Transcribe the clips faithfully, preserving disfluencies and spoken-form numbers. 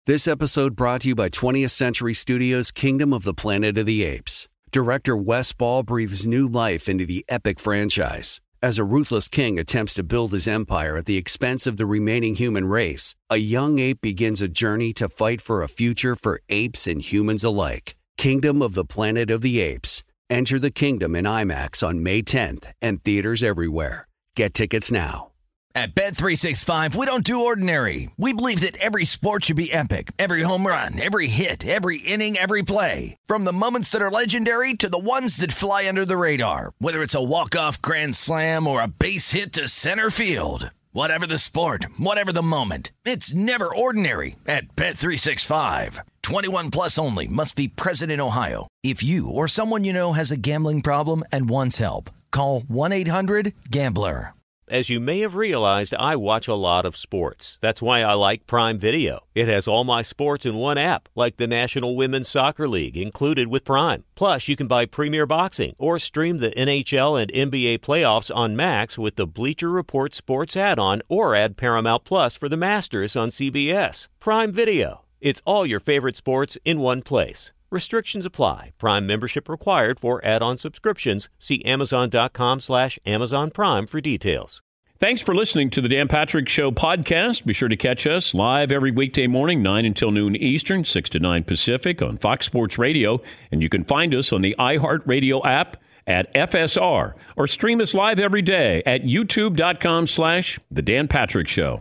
This episode brought to you by twentieth Century Studios' Kingdom of the Planet of the Apes. Director Wes Ball breathes new life into the epic franchise. As a ruthless king attempts to build his empire at the expense of the remaining human race, a young ape begins a journey to fight for a future for apes and humans alike. Kingdom of the Planet of the Apes. Enter the kingdom in IMAX on May tenth and theaters everywhere. Get tickets now. At Bet three sixty-five, we don't do ordinary. We believe that every sport should be epic. Every home run, every hit, every inning, every play. From the moments that are legendary to the ones that fly under the radar. Whether it's a walk-off grand slam or a base hit to center field. Whatever the sport, whatever the moment. It's never ordinary at Bet three sixty-five. twenty-one plus only. Must be present in Ohio. If you or someone you know has a gambling problem and wants help, call one eight hundred gambler. As you may have realized, I watch a lot of sports. That's why I like Prime Video. It has all my sports in one app, like the National Women's Soccer League, included with Prime. Plus, you can buy Premier Boxing or stream the N H L and N B A playoffs on Max with the Bleacher Report Sports add-on, or add Paramount Plus for the Masters on C B S. Prime Video. It's all your favorite sports in one place. Restrictions apply. Prime membership required for add-on subscriptions. See Amazon.com slash Amazon Prime for details. Thanks for listening to the Dan Patrick Show podcast. Be sure to catch us live every weekday morning, nine until noon Eastern, six to nine Pacific on Fox Sports Radio. And you can find us on the iHeartRadio app at F S R, or stream us live every day at youtube.com slash The Dan Patrick Show.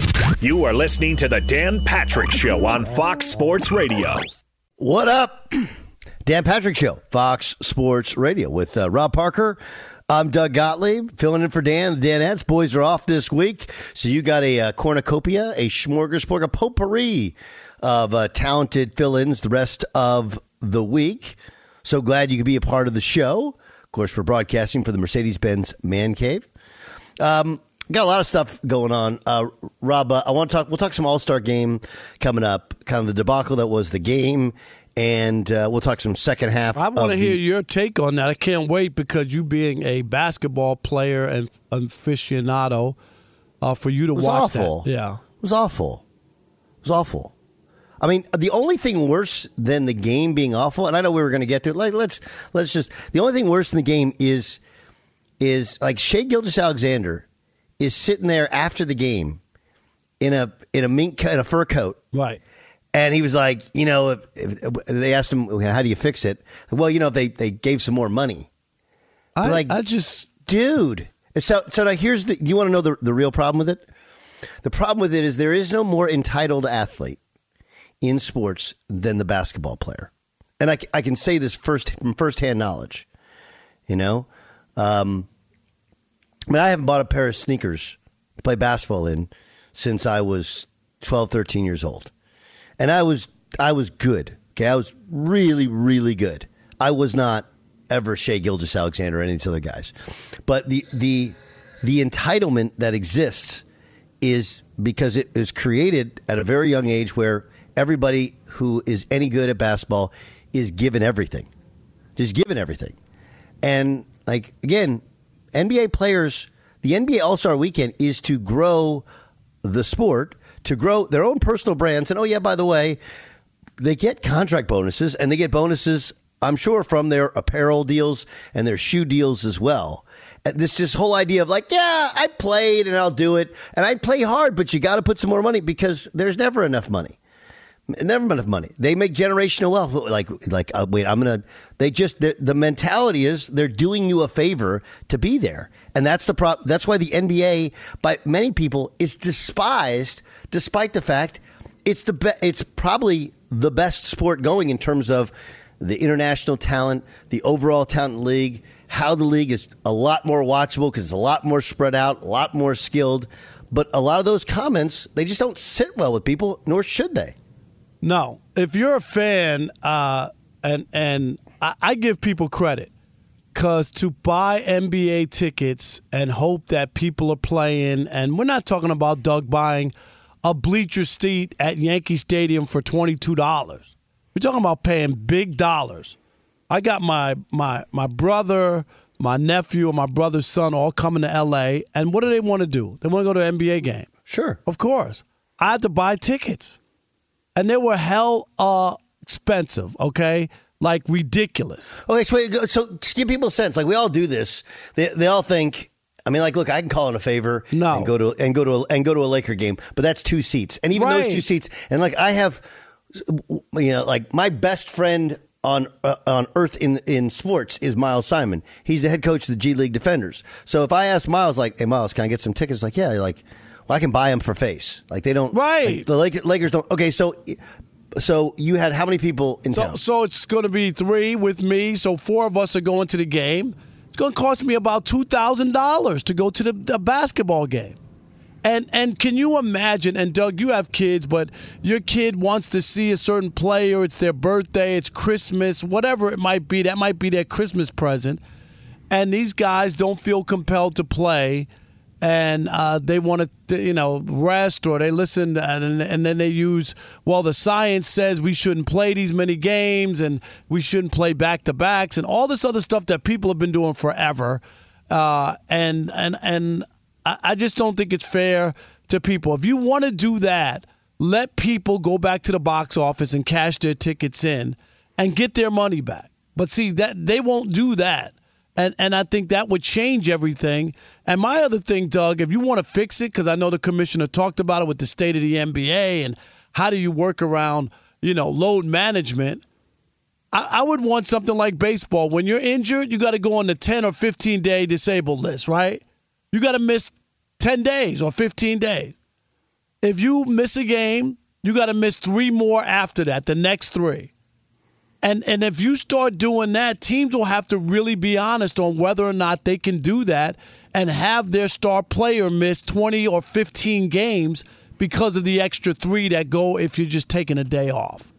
You are listening to the Dan Patrick Show on Fox Sports Radio. What up? Dan Patrick Show, Fox Sports Radio with uh, Rob Parker. I'm Doug Gottlieb, filling in for Dan. The Danettes boys are off this week, so you got a uh, cornucopia, a smorgasbord, a potpourri of uh, talented fill-ins the rest of the week. So glad you could be a part of the show. Of course, we're broadcasting for the Mercedes-Benz Man Cave. Um, got a lot of stuff going on. Uh, Rob, uh, I want to talk. We'll talk some All-Star game coming up, kind of the debacle that was the game. And uh, we'll talk some second half. I want to hear the- your take on that. I can't wait, because you being a basketball player and aficionado, uh, for you to it was watch awful. that. Yeah, it was awful. It was awful. I mean, the only thing worse than the game being awful, and I know we were going to get to it. Like, let's let's just the only thing worse than the game is is like Shai Gilgeous-Alexander is sitting there after the game in a in a mink in a fur coat, right. And he was like, you know, if, if they asked him, how do you fix it? Well, you know, if they, they gave some more money. I, like, I just... Dude. So, so now here's the, you want to know the, the real problem with it? The problem with it is there is no more entitled athlete in sports than the basketball player. And I, I can say this first from firsthand knowledge, you know? Um, I mean, I haven't bought a pair of sneakers to play basketball in since I was twelve, thirteen years old. And I was I was good. Okay, I was really, really good. I was not ever Shai Gilgeous-Alexander or any of these other guys. But the the the entitlement that exists is because it is created at a very young age, where everybody who is any good at basketball is given everything. Just given everything. And like again, N B A players, the N B A All-Star Weekend is to grow the sport, to grow their own personal brands. And, oh, yeah, by the way, they get contract bonuses, and they get bonuses, I'm sure, from their apparel deals and their shoe deals as well. And this this whole idea of like, yeah, I played and I'll do it. And I play hard, but you got to put some more money, because there's never enough money. Never enough money. They make generational wealth. Like, like uh, wait, I'm going to, they just, the mentality is they're doing you a favor to be there. And that's the pro- That's why the N B A, by many people, is despised, despite the fact it's the be- it's probably the best sport going in terms of the international talent, the overall talent league, how the league is a lot more watchable because it's a lot more spread out, a lot more skilled. But a lot of those comments, they just don't sit well with people, nor should they. No. If you're a fan, uh, and and I, I give people credit, because to buy N B A tickets and hope that people are playing, and we're not talking about Doug buying a bleacher seat at Yankee Stadium for twenty-two dollars. We're talking about paying big dollars. I got my my my brother, my nephew, and my brother's son all coming to L A, and what do they want to do? They want to go to an N B A game. Sure. Of course. I had to buy tickets. and they were hell uh, expensive, okay? Like ridiculous. Okay, so, wait, so just give people a sense. Like we all do this. They they all think. I mean, like, look, I can call in a favor no. and go to and go to a, and go to a Laker game, but that's two seats, and even right. those two seats, and like I have, you know, like my best friend on uh, on earth in in sports is Miles Simon. He's the head coach of the G League Defenders. So if I ask Miles, like, hey, Miles, can I get some tickets? Like, yeah, you're like, well, I can buy them for face. Like they don't, right? Like, the Lakers, Lakers don't. Okay, so. So you had how many people in so, town? So it's going to be three with me. So four of us are going to the game. It's going to cost me about two thousand dollars to go to the, the basketball game. And and can you imagine, and Doug, you have kids, but your kid wants to see a certain player. It's their birthday. It's Christmas, whatever it might be. That might be their Christmas present. And these guys don't feel compelled to play. And uh, they want to, you know, rest, or they listen, and, and then they use, well, the science says we shouldn't play these many games, and we shouldn't play back-to-backs, and all this other stuff that people have been doing forever. Uh, and and and I just don't think it's fair to people. If you want to do that, let people go back to the box office and cash their tickets in and get their money back. But see, that they won't do that. And and I think that would change everything. And my other thing, Doug, if you want to fix it, because I know the commissioner talked about it with the state of the N B A and how do you work around, you know, load management, I, I would want something like baseball. When you're injured, you got to go on the ten or fifteen-day disabled list, right? You got to miss ten days or fifteen days. If you miss a game, you got to miss three more after that, the next three. And and if you start doing that, teams will have to really be honest on whether or not they can do that and have their star player miss twenty or fifteen games because of the extra three that go if you're just taking a day off.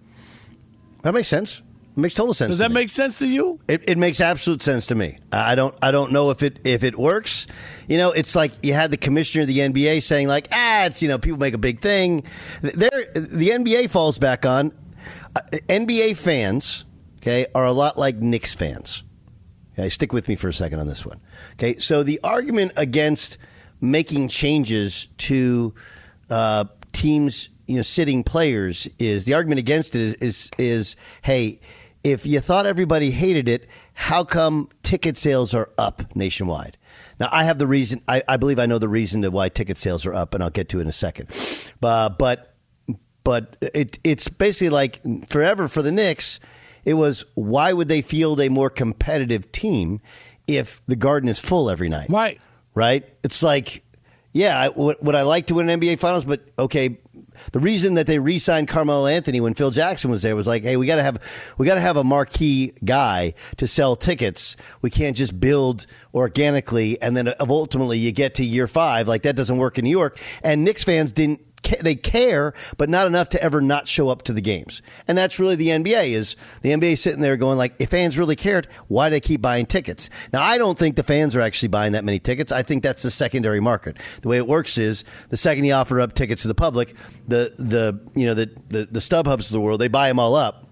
That makes sense. It makes total sense. Does to that me. make sense to you? It, it makes absolute sense to me. I don't I don't know if it if it works. You know, it's like you had the commissioner of the N B A saying like, ah, it's, you know, people make a big thing. There, the N B A falls back on uh, N B A fans. Okay, are a lot like Knicks fans. Okay, stick with me for a second on this one. Okay, so the argument against making changes to uh, teams, you know, sitting players is the argument against it is, is is hey, if you thought everybody hated it, how come ticket sales are up nationwide? Now, I have the reason. I, I believe I know the reason to why ticket sales are up, and I'll get to it in a second. Uh, but but it it's basically like forever for the Knicks. It was, why would they field a more competitive team if the Garden is full every night? Right. Right? It's like, yeah, I, would, would I like to win an N B A Finals? But, okay, the reason that they re-signed Carmelo Anthony when Phil Jackson was there was like, hey, we got to have we got to have a marquee guy to sell tickets. We can't just build organically, and then ultimately you get to year five. Like, that doesn't work in New York. And Knicks fans didn't. They care, but not enough to ever not show up to the games. And that's really the N B A is the N B A sitting there going like, if fans really cared, why do they keep buying tickets? Now, I don't think the fans are actually buying that many tickets. I think that's the secondary market. The way it works is the second you offer up tickets to the public, the the you know the the, the StubHubs of the world, they buy them all up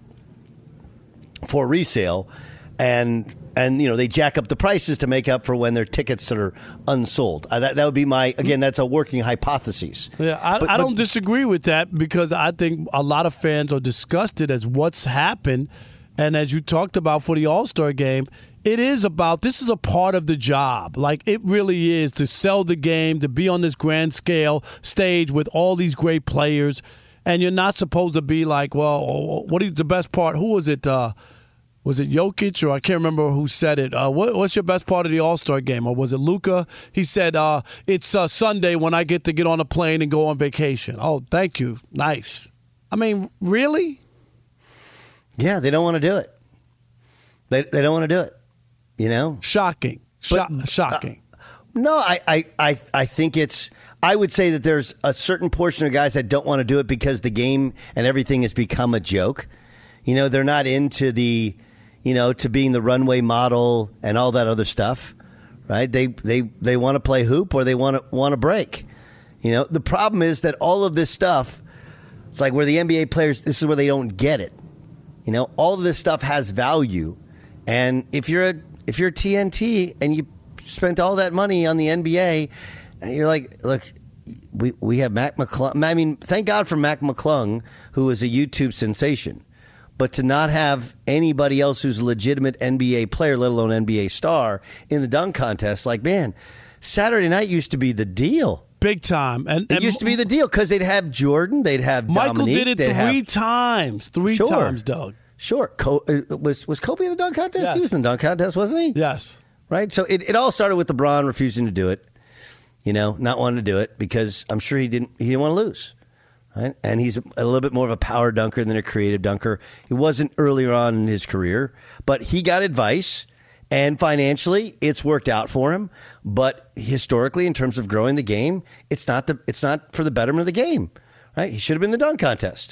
for resale. And, and you know, they jack up the prices to make up for when their tickets are unsold. Uh, that, that would be my, again, that's a working hypothesis. Yeah, I, but, I don't but, disagree with that because I think a lot of fans are disgusted as what's happened. And as you talked about for the All-Star game, it is about, this is a part of the job. Like, it really is to sell the game, to be on this grand scale stage with all these great players. And you're not supposed to be like, well, what is the best part? Who was it? Uh, Was it Jokic, or I can't remember who said it? Uh, what, what's your best part of the All-Star game? Or was it Luka? He said, uh, it's uh, Sunday when I get to get on a plane and go on vacation. Oh, thank you. Nice. I mean, really? Yeah, they don't want to do it. They they don't want to do it, you know? Shocking. Sho- But, shocking. Uh, no, I, I, I, I think it's – I would say that there's a certain portion of guys that don't want to do it because the game and everything has become a joke. You know, they're not into the – you know, to being the runway model and all that other stuff, right? They they they want to play hoop or they want to want to break. You know, the problem is that all of this stuff, it's like where the N B A players, this is where they don't get it. You know, all of this stuff has value, and if you're a if you're T N T and you spent all that money on the N B A, and you're like, look, we we have Mac McClung. I mean, thank God for Mac McClung, who is a YouTube sensation. But to not have anybody else who's a legitimate N B A player, let alone N B A star, in the dunk contest, like, man, Saturday night used to be the deal. Big time. And, it and used to be the deal because they'd have Jordan, they'd have Michael Dominique, did it they'd three have, times. Three sure, times, Doug. Sure. Co- uh, was, was Kobe in the dunk contest? Yes. He was in the dunk contest, wasn't he? Yes. Right? So it, it all started with LeBron refusing to do it, you know, not wanting to do it because I'm sure he didn't he didn't want to lose. Right? And he's a little bit more of a power dunker than a creative dunker. He wasn't earlier on in his career, but he got advice, and financially, it's worked out for him. But historically, in terms of growing the game, it's not the it's not for the betterment of the game. Right? He should have been in the dunk contest.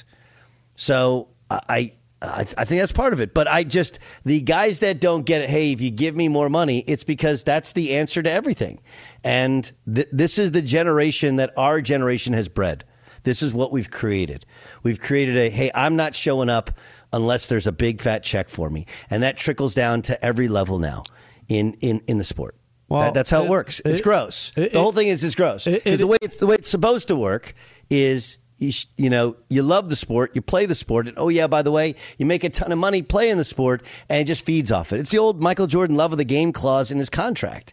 So I, I I think that's part of it. But I just the guys that don't get it. Hey, if you give me more money, it's because that's the answer to everything. And th- this is the generation that our generation has bred. This is what we've created. We've created a, hey, I'm not showing up unless there's a big fat check for me. And that trickles down to every level now in, in, in the sport. Well, that, that's how it, it works. It's it, gross. It, the whole thing is it's gross. Because the way it's, the way it's supposed to work is, you, sh- you know, you love the sport, you play the sport, and oh, yeah, by the way, you make a ton of money playing the sport, and it just feeds off it. It's the old Michael Jordan love of the game clause in his contract.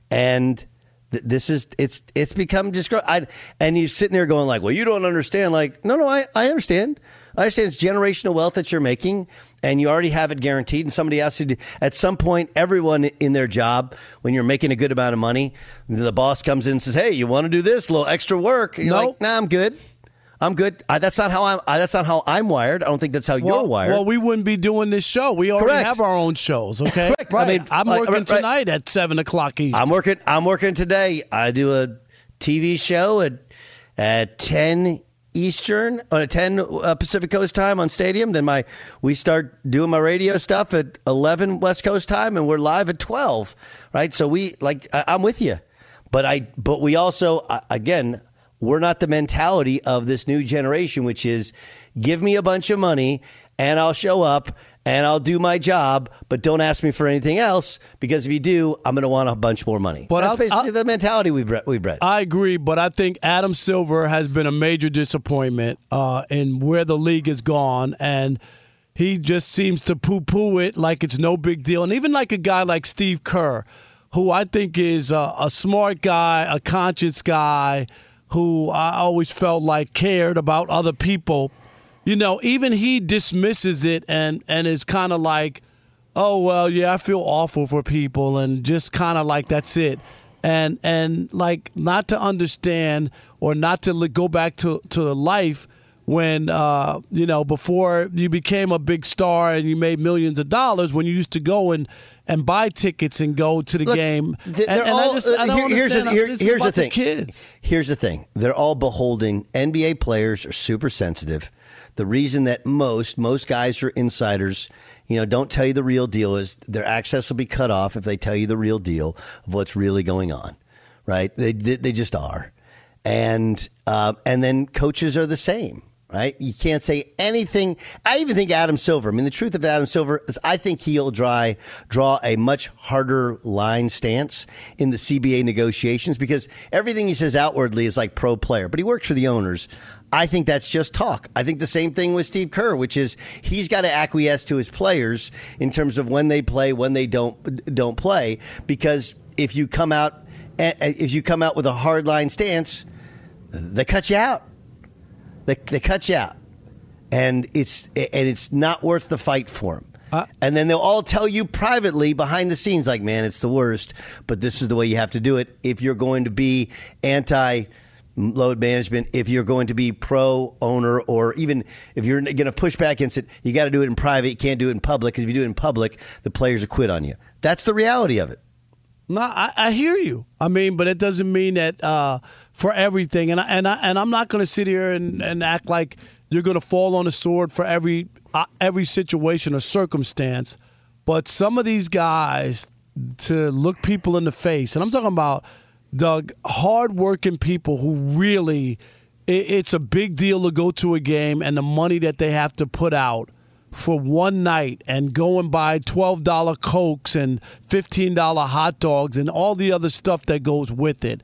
And this is it's it's become just I and you're sitting there going like, well, you don't understand. Like, no, no, I, I understand. I understand it's generational wealth that you're making, and you already have it guaranteed. And somebody has to do, at some point, everyone in their job, when you're making a good amount of money, the boss comes in and says, hey, you want to do this, a little extra work? And you're nope. like, nah, I'm good. I'm good. I, that's not how I'm. I, that's not how I'm wired. I don't think that's how well, you're wired. Well, we wouldn't be doing this show. We already Correct. have our own shows. Okay, Correct. right. I mean, I'm like, working right, tonight at seven o'clock Eastern. I'm working. I'm working today. I do a T V show at at ten Eastern on a ten uh, Pacific Coast time on Stadium. Then my we start doing my radio stuff at eleven West Coast time, and we're live at twelve. Right. So we like. I, I'm with you, but I. But we also uh, again. We're not the mentality of this new generation, which is give me a bunch of money and I'll show up and I'll do my job, but don't ask me for anything else because if you do, I'm going to want a bunch more money. But That's I'll, basically I'll, the mentality we've bred, we've bred. I agree, but I think Adam Silver has been a major disappointment uh, in where the league has gone, and he just seems to poo-poo it like it's no big deal. And even like a guy like Steve Kerr, who I think is a, a smart guy, a conscious guy, who I always felt like cared about other people, you know, even he dismisses it and, and is kind of like, oh, well, yeah, I feel awful for people and just kind of like that's it. And, and like not to understand or not to go back to, to life when, uh, you know, before you became a big star and you made millions of dollars, when you used to go and, and buy tickets and go to the Look, game. They're and, and all, I just, I don't here, here's understand. the, here, This here's is about the thing. The kids. Here's the thing. They're all beholding. N B A players are super sensitive. The reason that most, most guys are insiders, you know, don't tell you the real deal is their access will be cut off if they tell you the real deal of what's really going on, right? They, they just are. And, uh, and then coaches are the same. Right? You can't say anything. I even think Adam Silver, I mean, the truth of Adam Silver is I think he'll draw, draw a much harder line stance in the C B A negotiations because everything he says outwardly is like pro player, but he works for the owners. I think that's just talk. I think the same thing with Steve Kerr, which is he's got to acquiesce to his players in terms of when they play, when they don't don't play, because if you come out if you come out with a hard line stance, they cut you out. They they cut you out, and it's and it's not worth the fight for them. Uh, and then they'll all tell you privately behind the scenes, like, man, it's the worst, but this is the way you have to do it if you're going to be anti-load management, if you're going to be pro-owner, or even if you're going to push back against it, you got to do it in private. You can't do it in public, because if you do it in public, the players will quit on you. That's the reality of it. No, I, I hear you. I mean, but it doesn't mean that uh, for everything. And I, and I, and I'm not going to sit here and, and act like you're going to fall on the sword for every uh, every situation or circumstance. But some of these guys, to look people in the face, and I'm talking about, Doug, hardworking people who really, it, it's a big deal to go to a game, and the money that they have to put out for one night and go and buy twelve dollar Cokes and fifteen dollar hot dogs and all the other stuff that goes with it.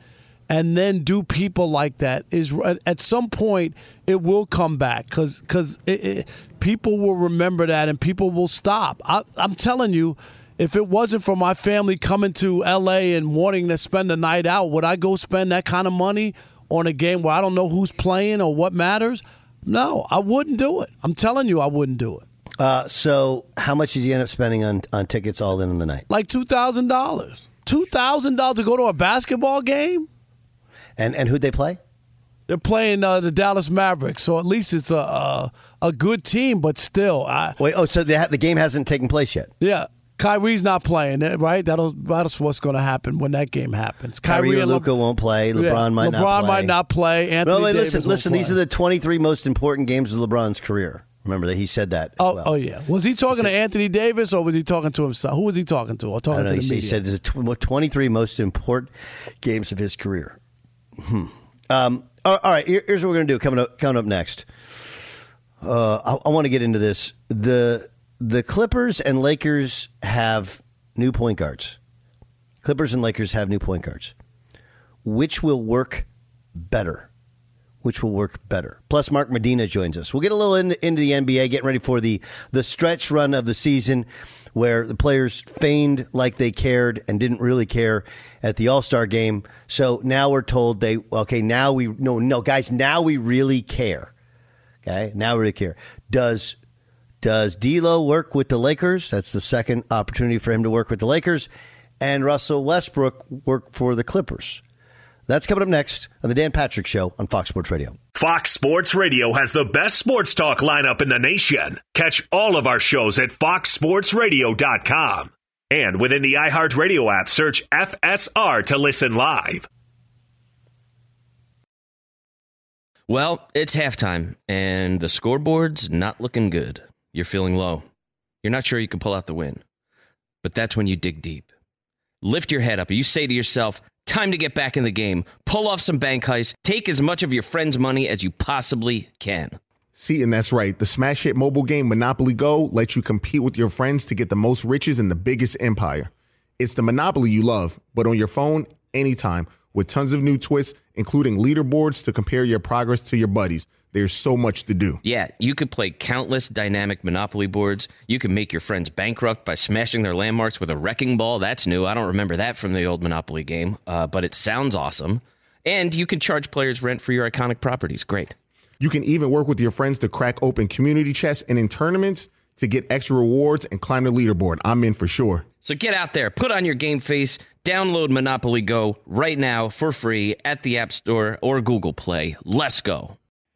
and then do people like that is at some point it will come back because because people will remember that and people will stop. I, I'm telling you, if it wasn't for my family coming to L A and wanting to spend the night out, would I go spend that kind of money on a game where I don't know who's playing or what matters? No, I wouldn't do it. I'm telling you, I wouldn't do it. Uh, so how much did you end up spending on, on tickets all in on the night? Like two thousand dollars. two thousand dollars to go to a basketball game? And and who'd they play? They're playing uh, the Dallas Mavericks, so at least it's a a, a good team, but still. I, Wait, oh, so the, the game hasn't taken place yet? Yeah. Kyrie's not playing, right? That'll, that's what's going to happen when that game happens. Kyrie, Kyrie and Luka Le- won't play. LeBron yeah, might LeBron not play. LeBron might not play. Anthony no, wait, Davis listen, listen. play. These are the twenty-three most important games of LeBron's career. Remember that he said that. As oh, well. oh yeah. Was he talking to Anthony Davis or was he talking to himself? Who was he talking to? Or talking I don't know, to the he, media? He said the twenty-three most important games of his career. Hmm. Um, all right, here's what we're going to do coming up, coming up next. Uh, I, I want to get into this. The the Clippers and Lakers have new point guards. Clippers and Lakers have new point guards. Which will work better? Which will work better? Plus, Mark Medina joins us. We'll get a little into, into the N B A, getting ready for the, the stretch run of the season where the players feigned like they cared and didn't really care at the All-Star game. So now we're told they, okay, now we, no, no, guys, now we really care. Okay, now we really care. Does Does D'Lo work with the Lakers? That's the second opportunity for him to work with the Lakers. And Russell Westbrook work for the Clippers. That's coming up next on the Dan Patrick Show on Fox Sports Radio. Fox Sports Radio has the best sports talk lineup in the nation. Catch all of our shows at fox sports radio dot com. And within the iHeartRadio app, search F S R to listen live. Well, it's halftime, and the scoreboard's not looking good. You're feeling low. You're not sure you can pull out the win. But that's when you dig deep. Lift your head up. You say to yourself, time to get back in the game. Pull off some bank heists. Take as much of your friend's money as you possibly can. See, and that's right. The smash hit mobile game Monopoly Go lets you compete with your friends to get the most riches in the biggest empire. It's the Monopoly you love, but on your phone, anytime, with tons of new twists, including leaderboards to compare your progress to your buddies. There's so much to do. Yeah, you could play countless dynamic Monopoly boards. You can make your friends bankrupt by smashing their landmarks with a wrecking ball. That's new. I don't remember that from the old Monopoly game, uh, but it sounds awesome. And you can charge players rent for your iconic properties. Great. You can even work with your friends to crack open community chests and in tournaments to get extra rewards and climb the leaderboard. I'm in for sure. So get out there, put on your game face, download Monopoly Go right now for free at the App Store or Google Play. Let's go.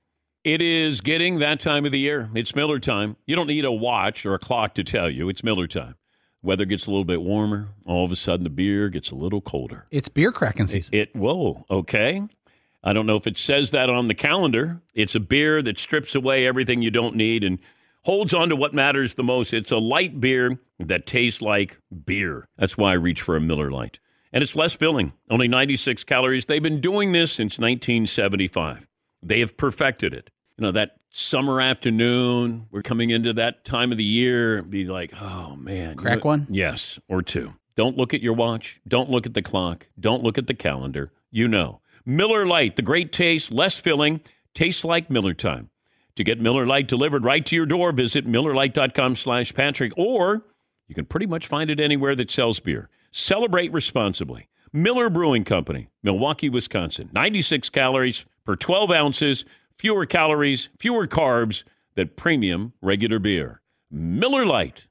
It is getting that time of the year. It's Miller time. You don't need a watch or a clock to tell you. It's Miller time. Weather gets a little bit warmer. All of a sudden, the beer gets a little colder. It's beer cracking season. It, it whoa, okay. I don't know if it says that on the calendar. It's a beer that strips away everything you don't need and holds on to what matters the most. It's a light beer that tastes like beer. That's why I reach for a Miller Lite. And it's less filling, only ninety-six calories. They've been doing this since nineteen seventy-five. They have perfected it. You know, that summer afternoon, we're coming into that time of the year, be like, oh, man. Crack you know, one? Yes, or two. Don't look at your watch. Don't look at the clock. Don't look at the calendar. You know. Miller Lite, the great taste, less filling, tastes like Miller time. To get Miller Lite delivered right to your door, visit Miller Lite dot com slash Patrick, or you can pretty much find it anywhere that sells beer. Celebrate responsibly. Miller Brewing Company, Milwaukee, Wisconsin. ninety-six calories per twelve ounces, fewer calories, fewer carbs than premium regular beer. Miller Lite.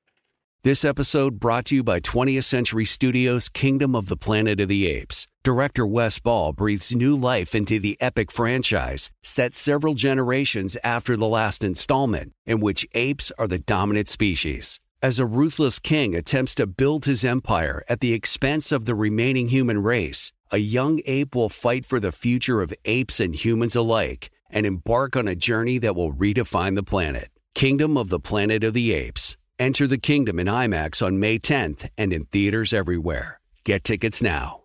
This episode brought to you by twentieth Century Studios' Kingdom of the Planet of the Apes. Director Wes Ball breathes new life into the epic franchise, set several generations after the last installment, in which apes are the dominant species. As a ruthless king attempts to build his empire at the expense of the remaining human race, a young ape will fight for the future of apes and humans alike and embark on a journey that will redefine the planet. Kingdom of the Planet of the Apes. Enter the kingdom in IMAX on May tenth and in theaters everywhere. Get tickets now.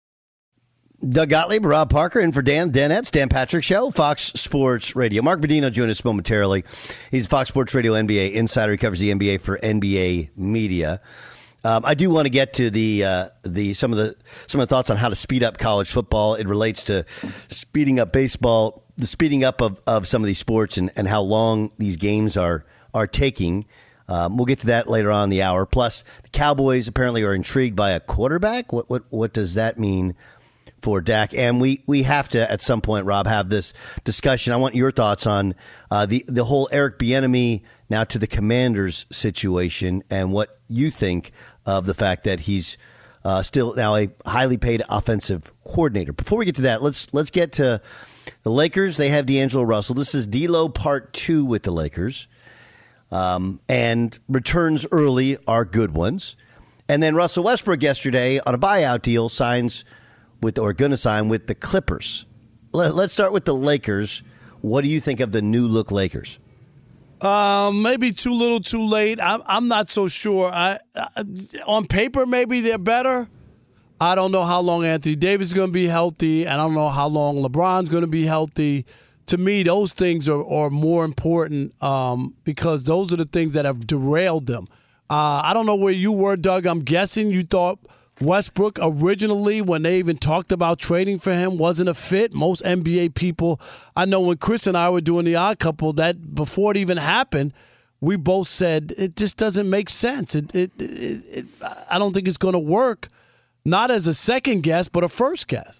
Doug Gottlieb, Rob Parker, in for Dan Danette's Dan Patrick Show, Fox Sports Radio. Mark Medina join us momentarily. He's Fox Sports Radio N B A insider. He covers the N B A for N B A Media. Um, I do want to get to the uh, the some of the some of the thoughts on how to speed up college football. It relates to speeding up baseball, the speeding up of, of some of these sports, and, and how long these games are are taking. Um, we'll get to that later on in the hour. Plus, the Cowboys apparently are intrigued by a quarterback. What what what does that mean for Dak? And we, we have to at some point, Rob, have this discussion. I want your thoughts on uh, the the whole Eric Bieniemy now to the Commanders situation, and what you think of the fact that he's uh, still now a highly paid offensive coordinator. Before we get to that, let's let's get to the Lakers. They have D'Angelo Russell. This is D'Lo part two with the Lakers. Um, and returns early are good ones. And then Russell Westbrook yesterday on a buyout deal signs with, or going to sign with the Clippers. Let, let's start with the Lakers. What do you think of the new look Lakers? Um, maybe too little, too late. I'm I'm not so sure. I, I on paper maybe they're better. I don't know how long Anthony Davis is going to be healthy, and I don't know how long LeBron's going to be healthy. To me, those things are, are more important um, because those are the things that have derailed them. Uh, I don't know where you were, Doug. I'm guessing you thought Westbrook originally, when they even talked about trading for him, wasn't a fit. Most N B A people, I know when Chris and I were doing the Odd Couple, that before it even happened, we both said it just doesn't make sense. It, it, it, it I don't think it's going to work, not as a second guess, but a first guess.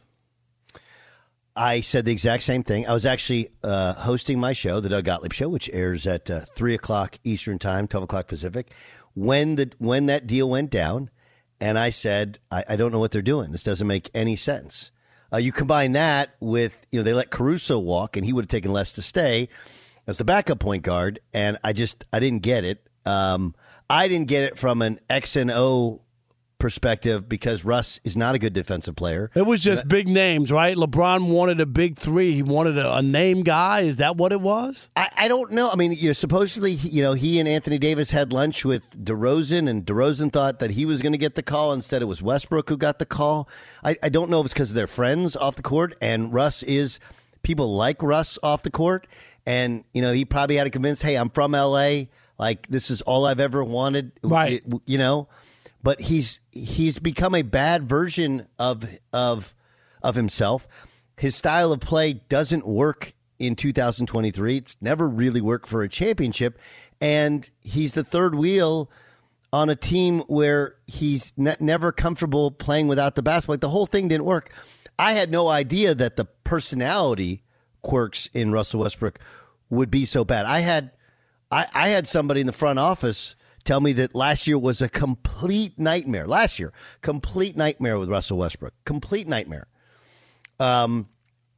I said the exact same thing. I was actually uh, hosting my show, the Doug Gottlieb Show, which airs at uh, three o'clock Eastern Time, twelve o'clock Pacific, when the when that deal went down, and I said, I, I don't know what they're doing. This doesn't make any sense. Uh, you combine that with, you know, they let Caruso walk, and he would have taken less to stay as the backup point guard, and I just, I didn't get it. Um, I didn't get it from an X and O perspective because Russ is not a good defensive player. It was just big names, right? LeBron wanted a big three. He wanted a, a name guy. Is that what it was? I, I don't know. I mean, you know, supposedly, you know, he and Anthony Davis had lunch with DeRozan, and DeRozan thought that he was going to get the call. Instead, it was Westbrook who got the call. I, I don't know if it's because they're friends off the court, and Russ is, people like Russ off the court, and, you know, he probably had to convince, hey, I'm from L A, like, this is all I've ever wanted, right? You know? But he's he's become a bad version of of of himself. His style of play doesn't work in two thousand twenty-three. It's never really worked for a championship, and he's the third wheel on a team where he's ne- never comfortable playing without the basketball. Like, the whole thing didn't work. I had no idea that the personality quirks in Russell Westbrook would be so bad. I had I, I had somebody in the front office tell me that last year was a complete nightmare. Last year, complete nightmare with Russell Westbrook. Complete nightmare. Um.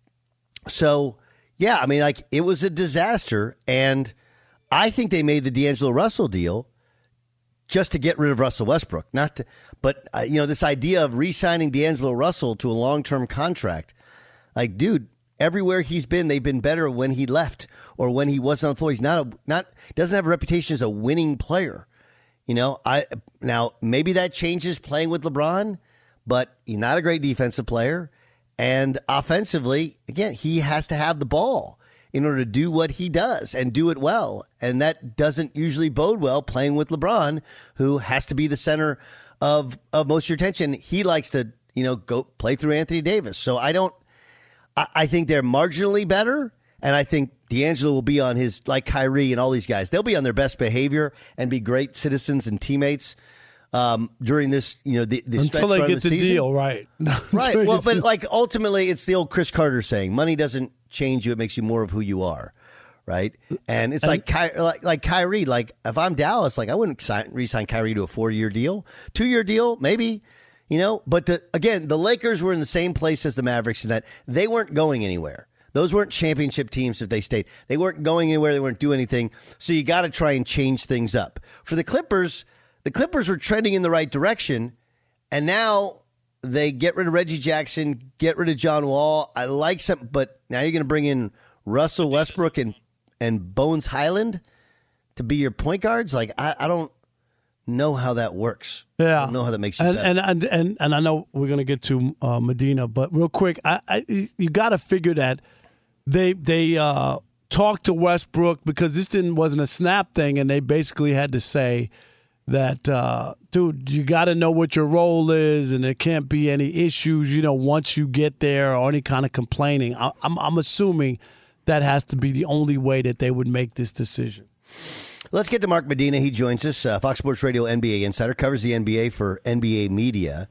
So, yeah, I mean, like, it was a disaster, and I think they made the D'Angelo Russell deal just to get rid of Russell Westbrook. Not to, but, uh, you know, this idea of re-signing D'Angelo Russell to a long-term contract, like, dude, everywhere he's been, they've been better when he left or when he wasn't on the floor. He's not a, not doesn't have a reputation as a winning player. You know, I now maybe that changes playing with LeBron, but he's not a great defensive player. And offensively, again, he has to have the ball in order to do what he does and do it well. And that doesn't usually bode well playing with LeBron, who has to be the center of, of most of your attention. He likes to, you know, go play through Anthony Davis. So I don't, I, I think they're marginally better. And I think D'Angelo will be on his, like Kyrie and all these guys, they'll be on their best behavior and be great citizens and teammates um, during this, you know, the, the until they get the, the deal, right? Right. Well, but like ultimately, it's the old Chris Carter saying, money doesn't change you; it makes you more of who you are, right? And it's like Ky- like like Kyrie. Like, if I'm Dallas, like, I wouldn't sign, re-sign Kyrie to a four-year deal, two-year deal, maybe. You know, but the, again, the Lakers were in the same place as the Mavericks in that they weren't going anywhere. Those weren't championship teams if they stayed. They weren't going anywhere. They weren't doing anything. So you got to try and change things up. For the Clippers, the Clippers were trending in the right direction, and now they get rid of Reggie Jackson, get rid of John Wall. I like some, but now you're going to bring in Russell Westbrook and, and Bones Highland to be your point guards? Like, I, I don't know how that works. Yeah. I don't know how that makes you and, better. and and and and I know we're going to get to uh, Medina, but real quick, I, I you got to figure that they they uh, talked to Westbrook because this didn't wasn't a snap thing, and they basically had to say, that, uh, dude, you got to know what your role is, and there can't be any issues, you know, once you get there or any kind of complaining. I, I'm, I'm assuming that has to be the only way that they would make this decision. Let's get to Mark Medina. He joins us, uh, Fox Sports Radio N B A insider, covers the N B A for N B A Media.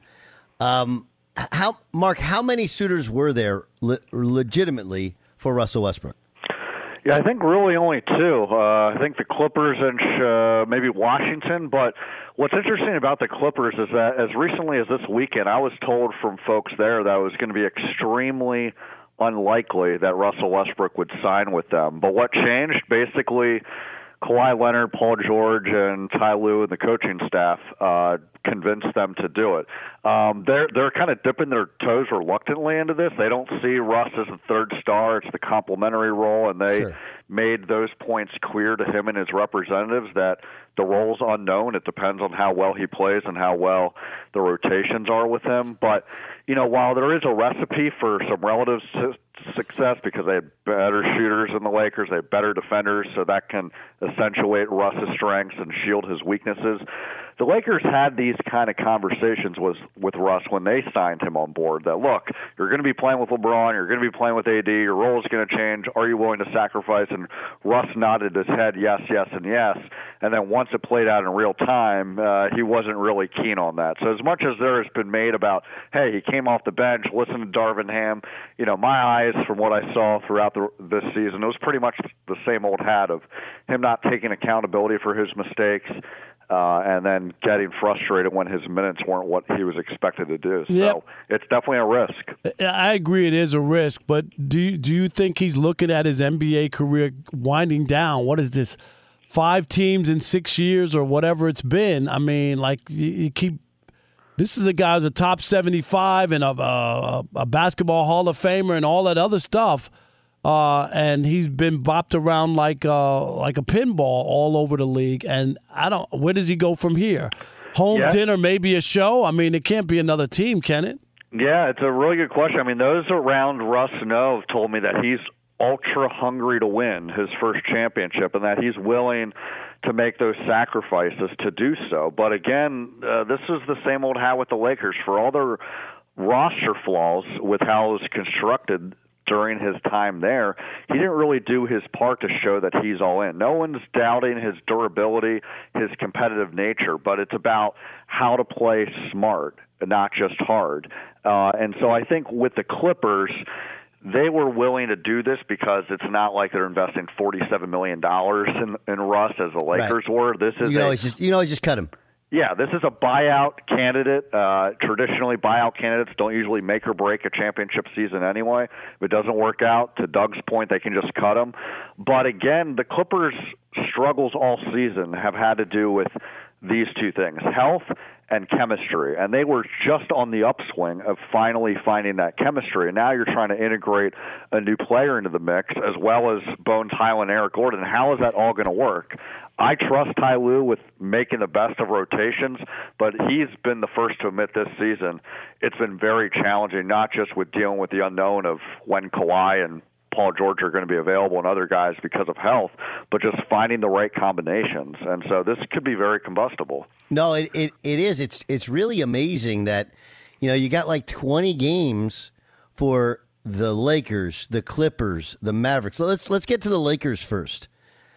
Um, how, Mark, how many suitors were there le- legitimately for Russell Westbrook? Yeah, I think really only two. Uh, I think the Clippers and uh, maybe Washington. But what's interesting about the Clippers is that as recently as this weekend, I was told from folks there that it was going to be extremely unlikely that Russell Westbrook would sign with them. But what changed? Basically, Kawhi Leonard, Paul George, and Ty Lue and the coaching staff uh, convinced them to do it. Um, they're they're kind of dipping their toes reluctantly into this. They don't see Russ as a third star. It's the complementary role, and they sure. made those points clear to him and his representatives that the role's unknown. It depends on how well he plays and how well the rotations are with him. But, you know, while there is a recipe for some relative su- success because they have better shooters than the Lakers, they have better defenders, so that can accentuate Russ's strengths and shield his weaknesses. The Lakers had these kind of conversations with, with Russ when they signed him on board that, look, you're going to be playing with LeBron, you're going to be playing with A D, your role is going to change. Are you willing to sacrifice? And Russ nodded his head, yes, yes, and yes. And then once it played out in real time, uh, he wasn't really keen on that. So as much as there has been made about, hey, he came off the bench, listen to Darvin Ham, you know, my eyes from what I saw throughout the, this season, it was pretty much the same old hat of him not taking accountability for his mistakes, Uh, and then getting frustrated when his minutes weren't what he was expected to do. So yep. It's definitely a risk. I agree it is a risk, but do you, do you think he's looking at his N B A career winding down? What is this, five teams in six years or whatever it's been? I mean, like, you, you keep – this is a guy who's a top seventy-five and a, a, a basketball Hall of Famer and all that other stuff. Uh, and he's been bopped around like uh, like a pinball all over the league. And I don't. Where does he go from here? Home yeah. dinner, maybe a show. I mean, it can't be another team, can it? Yeah, it's a really good question. I mean, those around Russ know have told me that he's ultra hungry to win his first championship, and that he's willing to make those sacrifices to do so. But again, uh, this is the same old hat with the Lakers. For all their roster flaws with how it was constructed during his time there, he didn't really do his part to show that he's all in. No one's doubting his durability, his competitive nature, but it's about how to play smart, not just hard. Uh, and so I think with the Clippers, they were willing to do this because it's not like they're investing forty-seven million dollars in, in Russ as the Lakers right. were. This is you know, a, just you know, just cut him. Yeah, this is a buyout candidate. Uh, traditionally, buyout candidates don't usually make or break a championship season anyway. If it doesn't work out, to Doug's point, they can just cut them. But again, the Clippers' struggles all season have had to do with these two things, health and chemistry. And they were just on the upswing of finally finding that chemistry. And now you're trying to integrate a new player into the mix, as well as Bones Highland and Eric Gordon. How is that all going to work? I trust Ty Lue with making the best of rotations, but he's been the first to admit this season it's been very challenging, not just with dealing with the unknown of when Kawhi and Paul George are going to be available and other guys because of health, but just finding the right combinations. And so this could be very combustible. No, it, it, it is. It's it's really amazing that, you know, you got like twenty games for the Lakers, the Clippers, the Mavericks. So let's let's get to the Lakers first.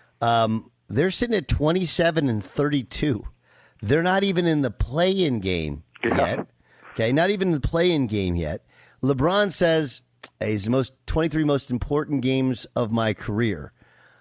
Um, they're sitting at twenty-seven and thirty-two. They're not even in the play-in game yeah. yet. Okay, not even in the play-in game yet. LeBron says, hey, it's the most twenty-three most important games of my career.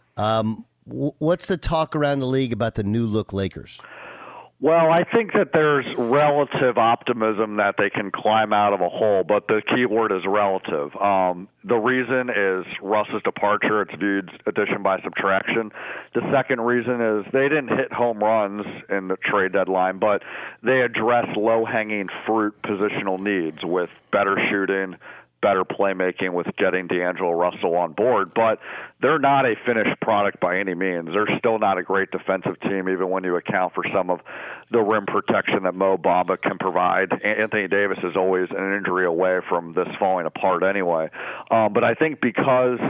Um, w- what's the talk around the league about the new look Lakers? Well, I think that there's relative optimism that they can climb out of a hole, but the key word is relative. Um, the reason is Russ's departure. It's viewed addition by subtraction. The second reason is they didn't hit home runs in the trade deadline, but they addressed low-hanging fruit positional needs with better shooting, better playmaking with getting D'Angelo Russell on board, but they're not a finished product by any means. They're still not a great defensive team, even when you account for some of the rim protection that Mo Bamba can provide. Anthony Davis is always an injury away from this falling apart anyway. Um, but I think because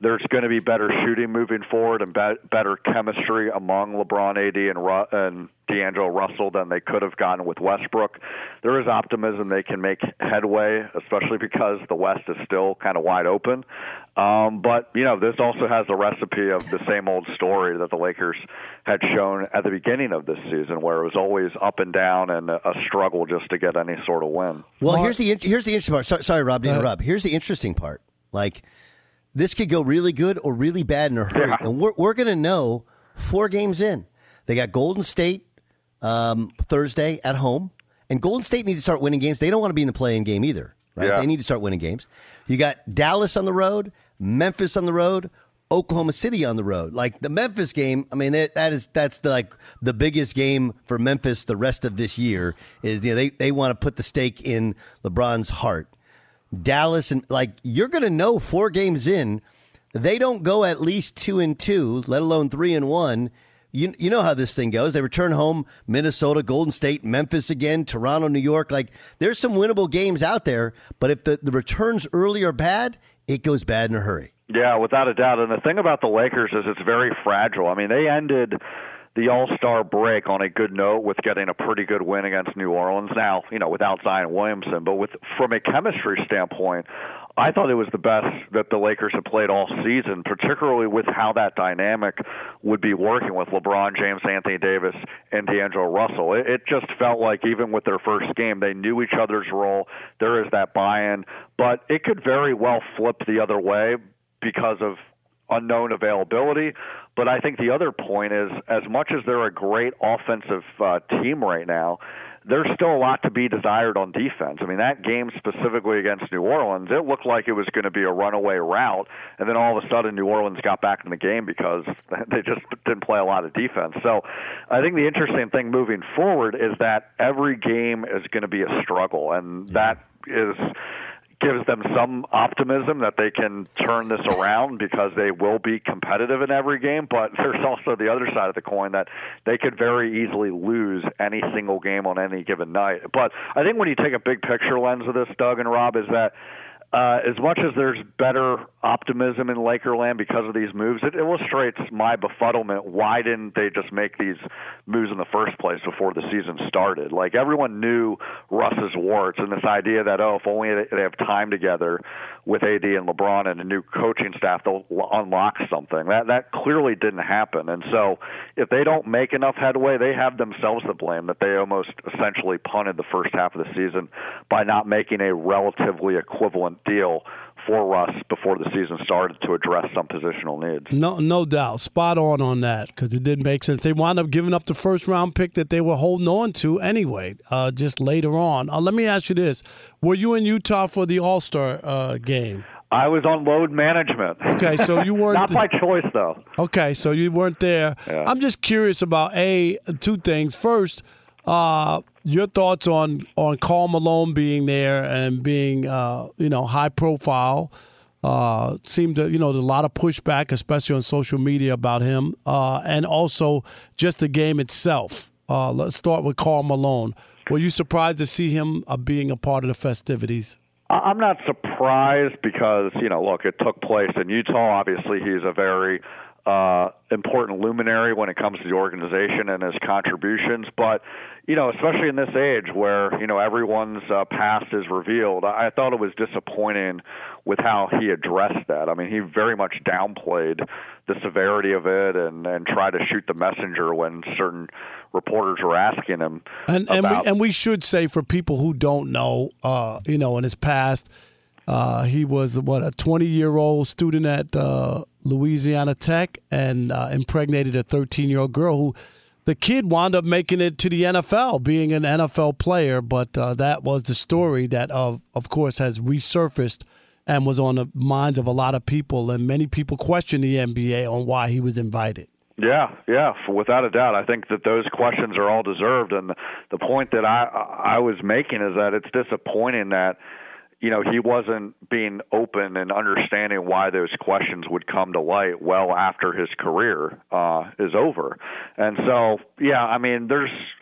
there's going to be better shooting moving forward and be- better chemistry among LeBron, A D, and, Ru- and D'Angelo Russell than they could have gotten with Westbrook. There is optimism they can make headway, especially because the West is still kind of wide open. Um, but, you know, this also has the recipe of the same old story that the Lakers had shown at the beginning of this season, where it was always up and down and a, a struggle just to get any sort of win. Well, here's the here's the interesting part. Sorry, sorry Rob, to interrupt. Here's the interesting part. Like, this could go really good or really bad in a hurry. Yeah. And we're, we're going to know four games in. They got Golden State um, Thursday at home. And Golden State needs to start winning games. They don't want to be in the play-in game either. Right? Yeah. They need to start winning games. You got Dallas on the road, Memphis on the road, Oklahoma City on the road. Like, the Memphis game, I mean, that, that is that's the, like the biggest game for Memphis the rest of this year. Is, you know, they, they want to put the stake in LeBron's heart. Dallas, and like, you're going to know four games in, they don't go at least two and two, let alone three and one. You you know how this thing goes. They return home, Minnesota, Golden State, Memphis again, Toronto, New York. Like, there's some winnable games out there, but if the, the returns early are bad, it goes bad in a hurry. Yeah, without a doubt. And the thing about the Lakers is it's very fragile. I mean, they ended the All-Star break on a good note with getting a pretty good win against New Orleans. Now, you know, without Zion Williamson, but with from a chemistry standpoint, I thought it was the best that the Lakers have played all season, particularly with how that dynamic would be working with LeBron James, Anthony Davis, and D'Angelo Russell. It, it just felt like even with their first game, they knew each other's role. There is that buy-in, but it could very well flip the other way because of unknown availability. But I think the other point is, as much as they're a great offensive uh, team right now, there's still a lot to be desired on defense. I mean, that game specifically against New Orleans, it looked like it was going to be a runaway rout, and then all of a sudden New Orleans got back in the game because they just didn't play a lot of defense. So I think the interesting thing moving forward is that every game is going to be a struggle, and that is gives them some optimism that they can turn this around because they will be competitive in every game. But there's also the other side of the coin that they could very easily lose any single game on any given night. But I think when you take a big picture lens of this, Doug and Rob, is that Uh, as much as there's better optimism in Lakerland because of these moves, it illustrates my befuddlement. Why didn't they just make these moves in the first place before the season started? Like, everyone knew Russ's warts and this idea that, oh, if only they have time together with A D and LeBron and a new coaching staff, they'll unlock something. That that clearly didn't happen. And so if they don't make enough headway, they have themselves to blame that they almost essentially punted the first half of the season by not making a relatively equivalent deal for Russ before the season started to address some positional needs. No, no doubt. Spot on on that, because it didn't make sense. They wound up giving up the first-round pick that they were holding on to anyway, uh, just later on. Uh, let me ask you this. Were you in Utah for the All-Star uh, game? I was on load management. Okay, so you weren't... Not by choice, though. Okay, so you weren't there. Yeah. I'm just curious about, A, two things. First, uh, your thoughts on, on Karl Malone being there and being, uh, you know, high profile. Uh, seemed to, you know, there's a lot of pushback, especially on social media about him. Uh, and also just the game itself. Uh, let's start with Karl Malone. Were you surprised to see him uh, being a part of the festivities? I'm not surprised because, you know, look, it took place in Utah. Obviously, he's a very uh, important luminary when it comes to the organization and his contributions. But, you know, especially in this age where, you know, everyone's uh, past is revealed, I thought it was disappointing with how he addressed that. I mean, he very much downplayed the severity of it and, and tried to shoot the messenger when certain reporters were asking him and, about. And we, and we should say, for people who don't know, uh, you know, in his past, uh, he was, what, a twenty-year-old student at uh, Louisiana Tech and uh, impregnated a thirteen-year-old girl who the kid wound up making it to the N F L, being an N F L player. But uh, that was the story that, of, of course, has resurfaced and was on the minds of a lot of people. And many people question the N B A on why he was invited. Yeah, yeah, for, without a doubt. I think that those questions are all deserved. And the point that I I was making is that it's disappointing that, you know, he wasn't being open and understanding why those questions would come to light well after his career uh, is over. And so, yeah, I mean, there's